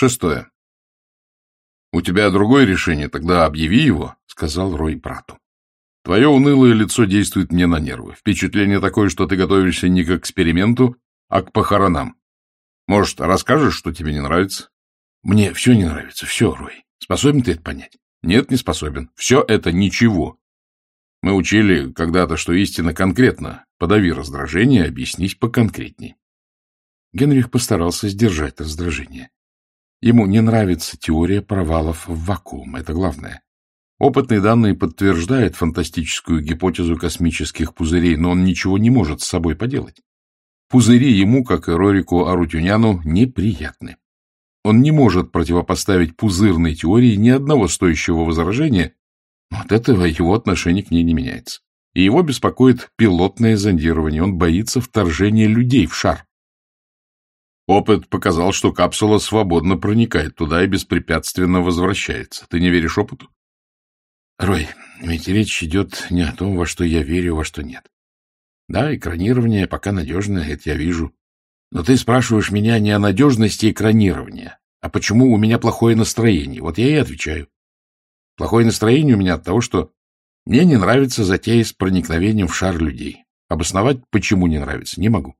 6. — У тебя другое решение, тогда объяви его, — сказал Рой брату. — Твое унылое лицо действует мне на нервы. Впечатление такое, что ты готовишься не к эксперименту, а к похоронам. Может, расскажешь, что тебе не нравится? — Мне все не нравится, все, Рой. Способен ты это понять? — Нет, не способен. Все это ничего. Мы учили когда-то, что истина конкретна. Подави раздражение, объяснись поконкретней. Генрих постарался сдержать раздражение. Ему не нравится теория провалов в вакуум, это главное. Опытные данные подтверждают фантастическую гипотезу космических пузырей, но он ничего не может с собой поделать. Пузыри ему, как и Рорику Арутюняну, неприятны. Он не может противопоставить пузырной теории ни одного стоящего возражения, но от этого его отношение к ней не меняется. И его беспокоит пилотное зондирование, он боится вторжения людей в шар. Опыт показал, что капсула свободно проникает туда и беспрепятственно возвращается. Ты не веришь опыту? Рой, ведь речь идет не о том, во что я верю, во что нет. Да, экранирование пока надежное, это я вижу. Но ты спрашиваешь меня не о надежности экранирования, а почему у меня плохое настроение. Вот я и отвечаю. Плохое настроение у меня от того, что мне не нравится затея с проникновением в шар людей. Обосновать, почему не нравится, не могу.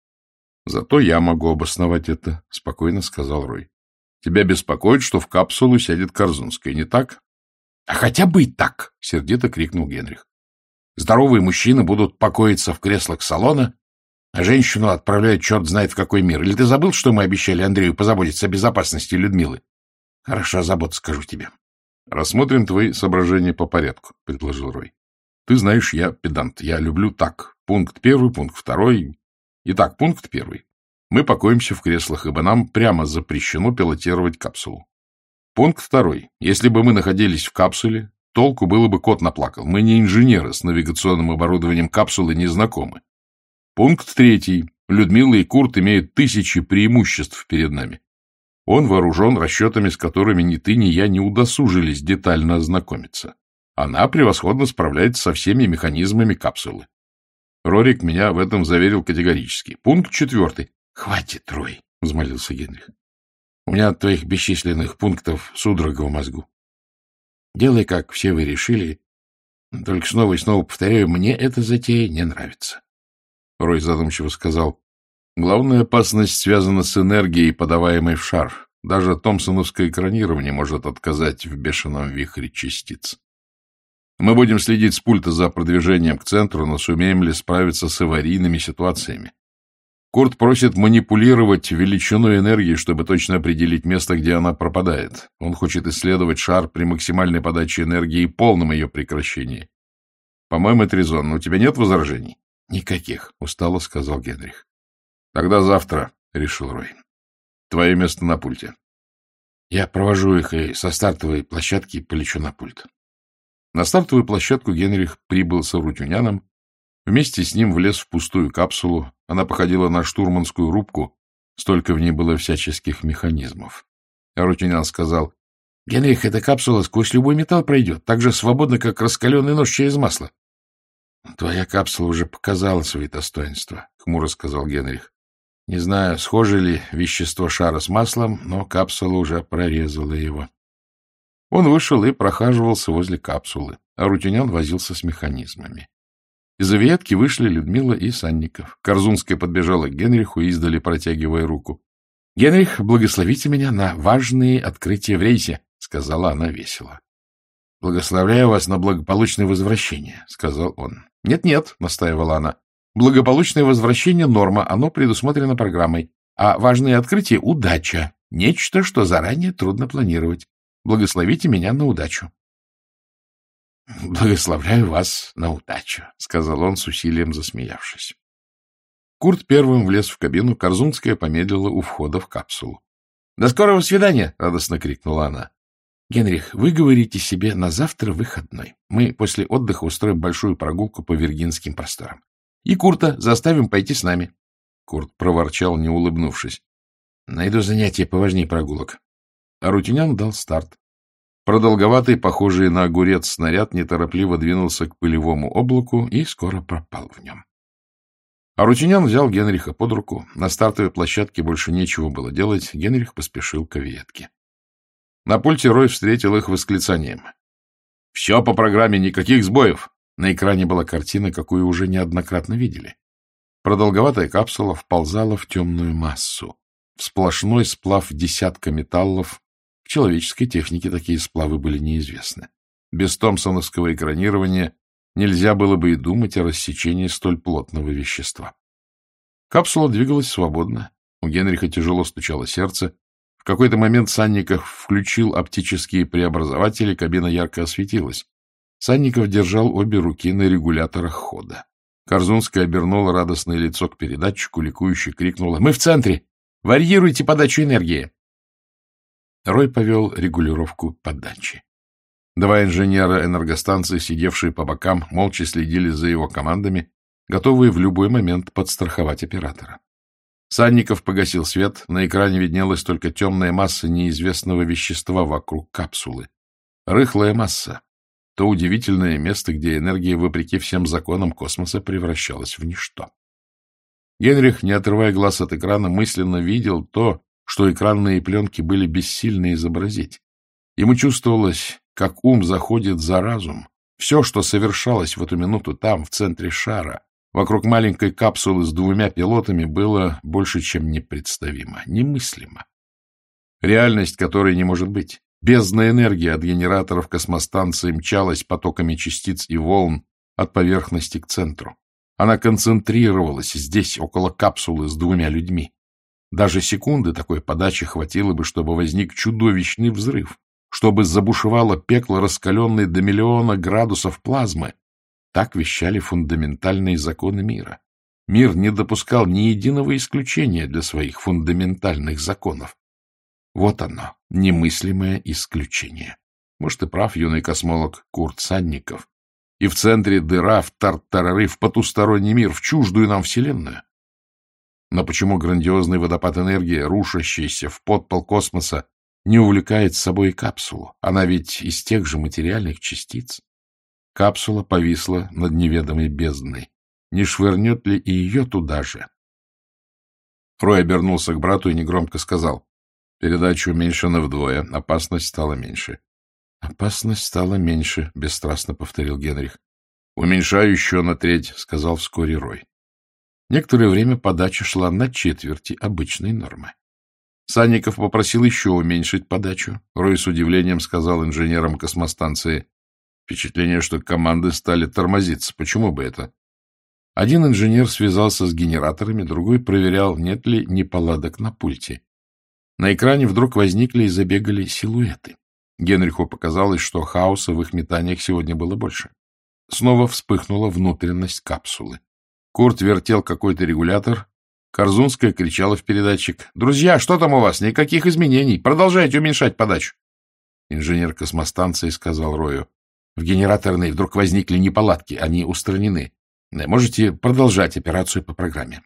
— Зато я могу обосновать это, — спокойно сказал Рой. — Тебя беспокоит, что в капсулу сядет Корзунская, не так? — А хотя бы и так, — сердито крикнул Генрих. — Здоровые мужчины будут покоиться в креслах салона, а женщину отправляют черт знает в какой мир. Или ты забыл, что мы обещали Андрею позаботиться о безопасности Людмилы? — Хороша забота, скажу тебе. — Рассмотрим твои соображения по порядку, — предложил Рой. — Ты знаешь, я педант, я люблю так. Пункт 1, пункт 2... Итак, пункт 1. Мы покоимся в креслах, ибо нам прямо запрещено пилотировать капсулу. Пункт 2. Если бы мы находились в капсуле, толку было бы кот наплакал. Мы не инженеры, с навигационным оборудованием капсулы не знакомы. Пункт 3. Людмила и Курт имеют тысячи преимуществ перед нами. Он вооружен расчетами, с которыми ни ты, ни я не удосужились детально ознакомиться. Она превосходно справляется со всеми механизмами капсулы. Рорик меня в этом заверил категорически. Пункт 4. — Хватит, Рой, — взмолился Генрих. — У меня от твоих бесчисленных пунктов судорога в мозгу. Делай, как все вы решили. Только снова и снова повторяю, мне эта затея не нравится. Рой задумчиво сказал. — Главная опасность связана с энергией, подаваемой в шар. Даже томпсоновское экранирование может отказать в бешеном вихре частиц. Мы будем следить с пульта за продвижением к центру, но сумеем ли справиться с аварийными ситуациями? Курт просит манипулировать величиной энергии, чтобы точно определить место, где она пропадает. Он хочет исследовать шар при максимальной подаче энергии и полном ее прекращении. По-моему, это резонно. У тебя нет возражений? — Никаких, — устало сказал Генрих. — Тогда завтра, — решил Рой. — Твое место на пульте. Я провожу их и со стартовой площадки полечу на пульт. На стартовую площадку Генрих прибыл с Арутюняном. Вместе с ним влез в пустую капсулу. Она походила на штурманскую рубку, столько в ней было всяческих механизмов. Арутюнян сказал: — Генрих, эта капсула сквозь любой металл пройдет, так же свободно, как раскаленный нож через масло. — Твоя капсула уже показала свои достоинства, — хмуро сказал Генрих. — Не знаю, схоже ли вещество шара с маслом, но капсула уже прорезала его. Он вышел и прохаживался возле капсулы. Арутюнян возился с механизмами. Из авиетки вышли Людмила и Санников. Корзунская подбежала к Генриху, издали протягивая руку. — Генрих, благословите меня на важные открытия в рейсе, — сказала она весело. — Благословляю вас на благополучное возвращение, — сказал он. — Нет-нет, — настаивала она. — Благополучное возвращение — норма, оно предусмотрено программой. А важные открытия — удача, нечто, что заранее трудно планировать. Благословите меня на удачу. — Благословляю вас на удачу, — сказал он с усилием, засмеявшись. Курт первым влез в кабину, Корзунская помедлила у входа в капсулу. — До скорого свидания! — радостно крикнула она. — Генрих, вы говорите себе на завтра выходной. Мы после отдыха устроим большую прогулку по Виргинским просторам. И Курта заставим пойти с нами. Курт проворчал, не улыбнувшись. — Найду занятие поважнее прогулок. Арутюнян дал старт. Продолговатый, похожий на огурец снаряд, неторопливо двинулся к пылевому облаку и скоро пропал в нем. Арутюнян взял Генриха под руку. На стартовой площадке больше нечего было делать. Генрих поспешил к авиетке. На пульте Рой встретил их восклицанием. «Все по программе, никаких сбоев!» На экране была картина, какую уже неоднократно видели. Продолговатая капсула вползала в темную массу, в сплошной сплав десятка металлов. В человеческой технике такие сплавы были неизвестны. Без томпсоновского экранирования нельзя было бы и думать о рассечении столь плотного вещества. Капсула двигалась свободно. У Генриха тяжело стучало сердце. В какой-то момент Санников включил оптические преобразователи, кабина ярко осветилась. Санников держал обе руки на регуляторах хода. Корзунская обернула радостное лицо к передатчику, ликующе крикнула: «Мы в центре! Варьируйте подачу энергии!» Рой повел регулировку подачи. Два инженера энергостанции, сидевшие по бокам, молча следили за его командами, готовые в любой момент подстраховать оператора. Санников погасил свет, на экране виднелась только темная масса неизвестного вещества вокруг капсулы. Рыхлая масса. То удивительное место, где энергия, вопреки всем законам космоса, превращалась в ничто. Генрих, не отрывая глаз от экрана, мысленно видел то, что экранные пленки были бессильны изобразить. Ему чувствовалось, как ум заходит за разум. Все, что совершалось в эту минуту там, в центре шара, вокруг маленькой капсулы с двумя пилотами, было больше, чем непредставимо, немыслимо. Реальность, которой не может быть. Бездна энергии от генераторов космостанции мчалась потоками частиц и волн от поверхности к центру. Она концентрировалась здесь, около капсулы с двумя людьми. Даже секунды такой подачи хватило бы, чтобы возник чудовищный взрыв, чтобы забушевало пекло, раскаленное до 1 миллиона градусов плазмы. Так вещали фундаментальные законы мира. Мир не допускал ни единого исключения для своих фундаментальных законов. Вот оно, немыслимое исключение. Может, и прав юный космолог Курт Санников. И в центре дыра, в тартарары, в потусторонний мир, в чуждую нам вселенную. Но почему грандиозный водопад энергии, рушащийся в подпол космоса, не увлекает с собой капсулу? Она ведь из тех же материальных частиц. Капсула повисла над неведомой бездной. Не швырнет ли и ее туда же? Рой обернулся к брату и негромко сказал: «Передача уменьшена вдвое, опасность стала меньше». «Опасность стала меньше», — бесстрастно повторил Генрих. «Уменьшаю еще на треть», — сказал вскоре Рой. Некоторое время подача шла на четверти обычной нормы. Санников попросил еще уменьшить подачу. Рой с удивлением сказал инженерам космостанции: «Впечатление, что команды стали тормозиться. Почему бы это?» Один инженер связался с генераторами, другой проверял, нет ли неполадок на пульте. На экране вдруг возникли и забегали силуэты. Генриху показалось, что хаоса в их метаниях сегодня было больше. Снова вспыхнула внутренность капсулы. Курт вертел какой-то регулятор. Корзунская кричала в передатчик: «Друзья, что там у вас? Никаких изменений. Продолжайте уменьшать подачу». Инженер космостанции сказал Рою: «В генераторной вдруг возникли неполадки. Они устранены. Можете продолжать операцию по программе».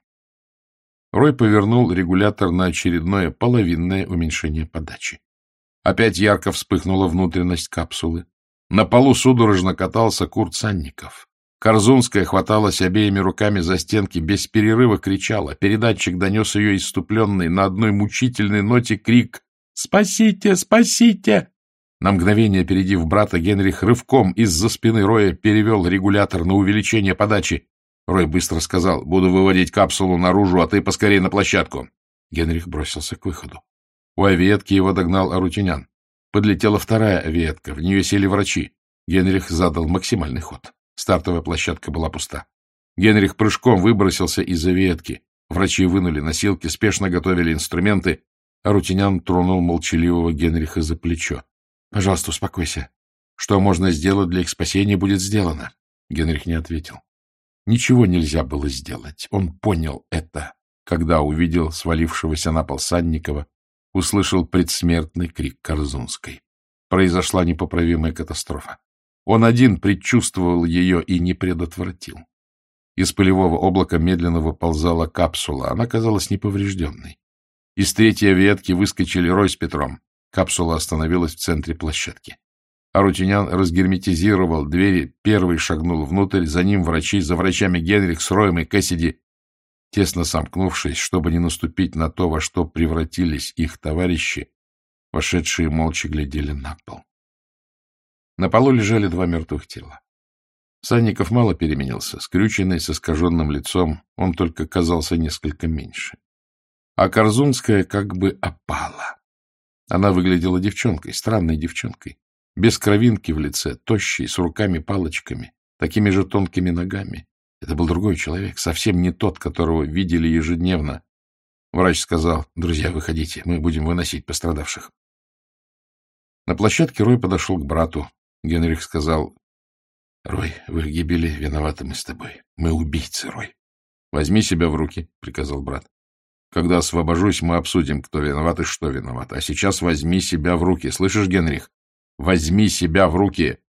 Рой повернул регулятор на очередное половинное уменьшение подачи. Опять ярко вспыхнула внутренность капсулы. На полу судорожно катался Курт Санников. Корзунская хваталась обеими руками за стенки, без перерыва кричала. Передатчик донес ее иступленный на одной мучительной ноте крик: «Спасите! Спасите!» На мгновение опередив брата, Генрих рывком из-за спины Роя перевел регулятор на увеличение подачи. Рой быстро сказал: «Буду выводить капсулу наружу, а ты поскорее на площадку». Генрих бросился к выходу. У авиетки его догнал Арутюнян. Подлетела вторая авиетка, в нее сели врачи. Генрих задал максимальный ход. Стартовая площадка была пуста. Генрих прыжком выбросился из авиетки. Врачи вынули носилки, спешно готовили инструменты. Арутюнян тронул молчаливого Генриха за плечо. «Пожалуйста, успокойся. Что можно сделать для их спасения, будет сделано». Генрих не ответил. Ничего нельзя было сделать. Он понял это, когда увидел свалившегося на пол Санникова, услышал предсмертный крик Корзунской. Произошла непоправимая катастрофа. Он один предчувствовал ее и не предотвратил. Из пылевого облака медленно выползала капсула. Она казалась неповрежденной. Из третьей авиетки выскочили Рой с Петром. Капсула остановилась в центре площадки. Арутюнян разгерметизировал двери, первый шагнул внутрь, за ним врачи, за врачами Генрих с Роем и Кэссиди. Тесно сомкнувшись, чтобы не наступить на то, во что превратились их товарищи, вошедшие молча глядели на пол. На полу лежали два мертвых тела. Санников мало переменился. Скрюченный, с искаженным лицом, он только казался несколько меньше. А Корзунская как бы опала. Она выглядела девчонкой, странной девчонкой, без кровинки в лице, тощей, с руками-палочками, такими же тонкими ногами. Это был другой человек, совсем не тот, которого видели ежедневно. Врач сказал: «Друзья, выходите, мы будем выносить пострадавших». На площадке Рой подошел к брату. Генрих сказал: «Рой, в их гибели виноваты мы с тобой. Мы убийцы, Рой». «Возьми себя в руки», — приказал брат. «Когда освобожусь, мы обсудим, кто виноват и что виноват. А сейчас возьми себя в руки. Слышишь, Генрих? Возьми себя в руки!»